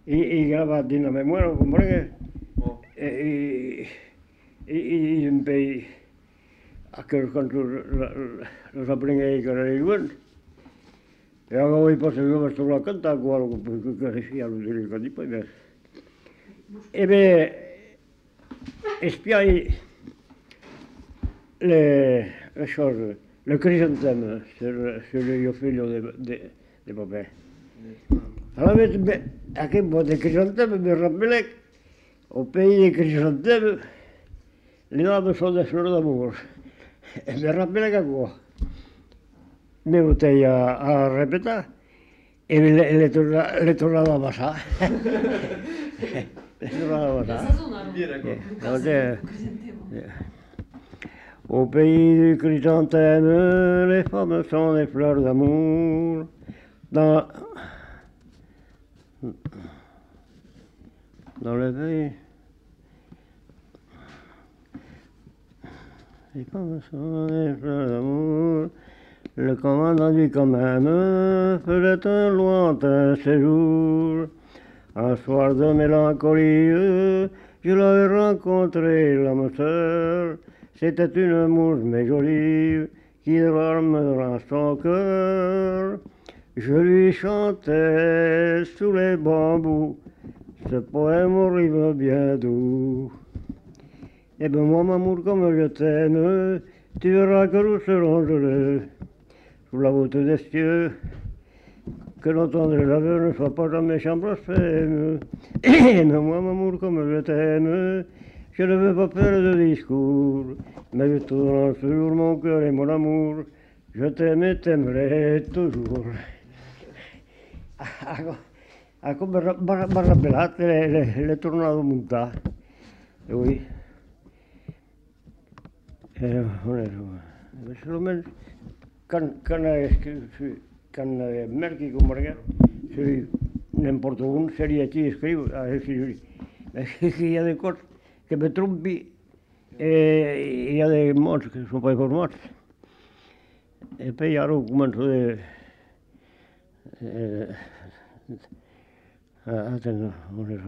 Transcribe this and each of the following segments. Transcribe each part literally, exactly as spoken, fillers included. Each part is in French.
y, y grabati no me muero, comprende? Oh. Y, y, y, y empecé a que los cantos los aprendí que era igual. E agora voi posso io mi sto a cantare quello che sia lo dico di poi beh. E beh, e spiai le, le cose, le crisanteme sur, sur il figlio di, di, di papà. Allora, beh, a che po' di crisanteme mi rappelai, o pays di crisanteme, li davo solo da fiore d'amore. E mi rappelai che qua. Mi buttai a, a ripetere. E le, le, torna, le tornava a passare. Le tornava a passare. Au pays du chrysanthème, les femmes sont des fleurs d'amour. Dans, dans le pays, les femmes sont des fleurs d'amour. Le commandant du quand même faisait un lointain séjour. Un soir de mélancolie, je l'avais rencontré, l'âme sœur. C'était une mouche mais jolie qui dorme dans son cœur. Je lui chantais sous les bambous, ce poème au rive bien doux. Eh ben moi, m'amour, comme je t'aime, tu verras que nous serons heureux. Sous la voûte des cieux, que l'entendre l'aveu ne soit pas jamais champ blasphème. Mais moi, mon amour, comme je t'aime, je ne veux pas faire de discours, mais je te donne ce jour mon cœur et mon amour, je t'aime et t'aimerai toujours. Ecco, barrabellate le, le, le tornato a montare. Lui. E non è solo quand, quand, quand merki com perquè n'importa un seria qui escriu a escriure que hi ha de coses que me trompi eh, hi ha de mots que són per mots e poi ara començo de eh, attends, on est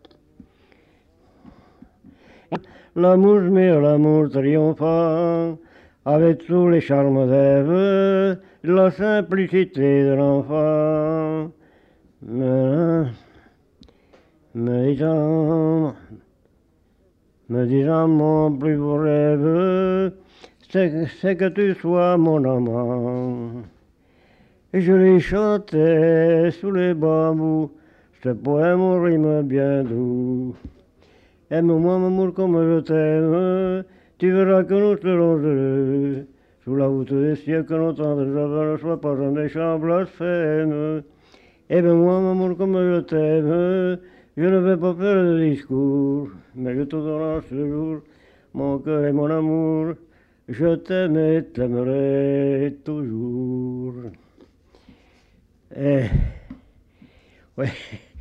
l'amour mio, l'amour triomphant, avec tous les charmes d'Ève, la simplicité de l'enfant. Me, me disant, me disant mon plus beau rêve, c'est, c'est que tu sois mon amant. Et je lui chantais sous les bambous, ce poème au rime bien doux. Aime-moi, mon amour, comme je t'aime, tu verras que nous serons heureux. Sous la voûte des cieux, que l'entendre jamais ne soit pas un méchant blasphème. Aime-moi, mon amour, comme je t'aime, je ne vais pas faire de discours, mais je te donnerai ce jour mon cœur et mon amour. Je t'aime et t'aimerai toujours. Eh, ouais.